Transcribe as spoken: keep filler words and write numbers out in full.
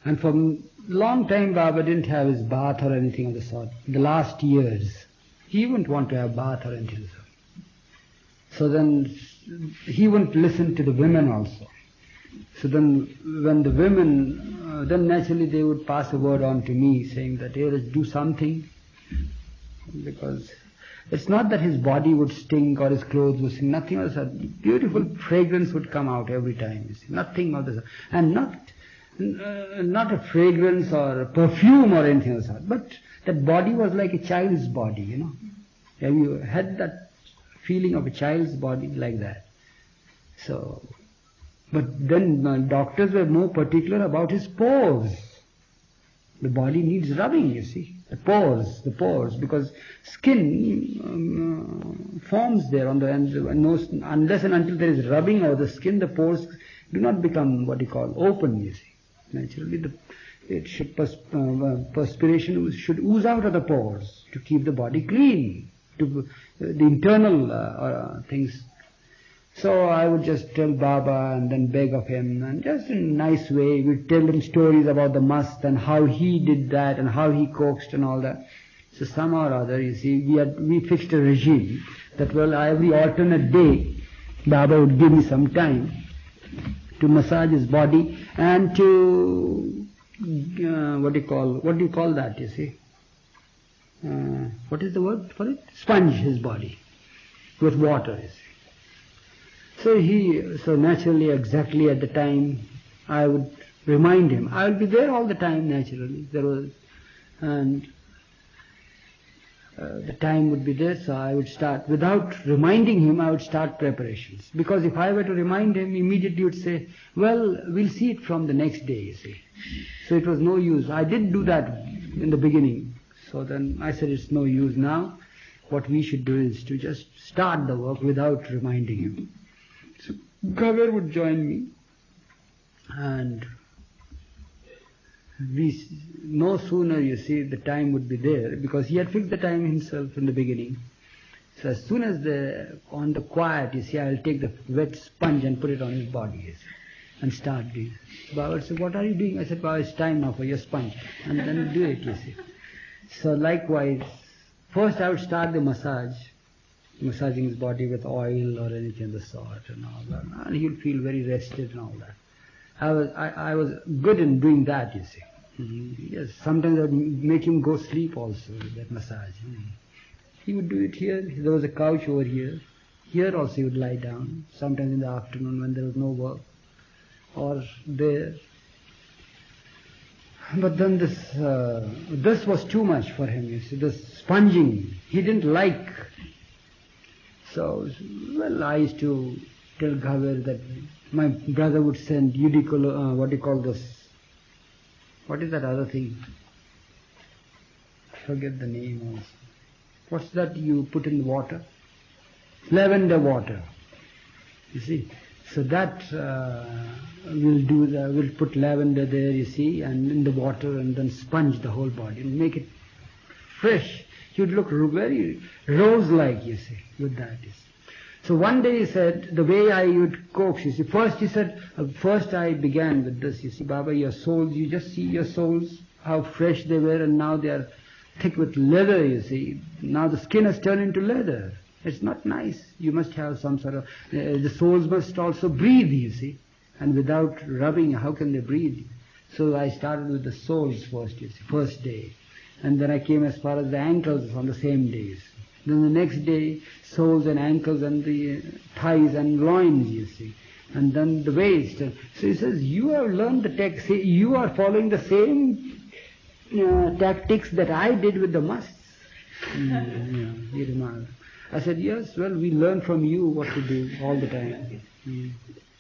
And for a long time Baba didn't have his bath or anything of the sort. The last years, he wouldn't want to have bath or anything of the sort. So then he wouldn't listen to the women also. So then when the women, uh, then naturally they would pass a word on to me saying that, hey, let's do something. Because it's not that his body would stink or his clothes would stink, nothing else. A beautiful fragrance would come out every time, you see, nothing of this. And not, uh, not a fragrance or a perfume or anything else, but that body was like a child's body, you know. Have you had that feeling of a child's body like that? So, but then uh, doctors were more particular about his pores. The body needs rubbing, you see. The pores, the pores, because skin um, uh, forms there on the end, unless and until there is rubbing over the skin, the pores do not become what you call open, you see. Naturally, the it should pers uh, perspiration should ooze out of the pores to keep the body clean, to uh, the internal uh, uh, things. So I would just tell Baba and then beg of him, and just in a nice way, we'd tell him stories about the mast and how he did that and how he coaxed and all that. So somehow or other, you see, we had we fixed a regime that, well, every alternate day, Baba would give me some time to massage his body and to, uh, what do you call, what do you call that, you see? Uh, what is the word for it? Sponge his body with water, you see. So he, so naturally, exactly at the time, I would remind him. I will be there all the time, naturally. There was, and uh, the time would be there, so I would start, without reminding him, I would start preparations. Because if I were to remind him, immediately he would say, well, we'll see it from the next day, you see. So it was no use. I did do that in the beginning. So then I said, it's no use now. What we should do is to just start the work without reminding him. So Gaver would join me, and we no sooner, you see, the time would be there, because he had fixed the time himself in the beginning. So as soon as the, on the quiet, you see, I'll take the wet sponge and put it on his body, you see, and start this. Baba would say, what are you doing? I said, Baba, it's time now for your sponge. And then do it, you see. So likewise, first I would start the massage, massaging his body with oil or anything of the sort and all that, and he'll feel very rested and all that. I was I, I was good in doing that, you see. Mm-hmm. Yes, sometimes I would make him go sleep also with that massage. Mm-hmm. He would do it here. There was a couch over here. Here also he would lie down, sometimes in the afternoon when there was no work, or there. But then this uh, this was too much for him, you see, this sponging. He didn't like. So, well, I used to tell Gaver that my brother would send Udicolo, uh, what do you call this? What is that other thing? I forget the name also. What's that you put in the water? Lavender water. You see? So that uh, we'll do, the, we'll put lavender there, you see, and in the water, and then sponge the whole body and make it fresh. He would look very rose-like, you see, with that. You see. So one day he said, the way I would coax, you see, first he said, uh, first I began with this, you see, Baba, your souls, you just see your souls, how fresh they were, and now they are thick with leather, you see. Now the skin has turned into leather. It's not nice. You must have some sort of, uh, the souls must also breathe, you see. And without rubbing, how can they breathe? So I started with the soles first, you see, first day. And then I came as far as the ankles on the same days. Then the next day, soles and ankles and the thighs and loins, you see. And then the waist. So he says, you have learned the text. You are following the same uh, tactics that I did with the musts. Mm, yeah, he remarked. I said, yes, well, we learn from you what to do all the time. Mm.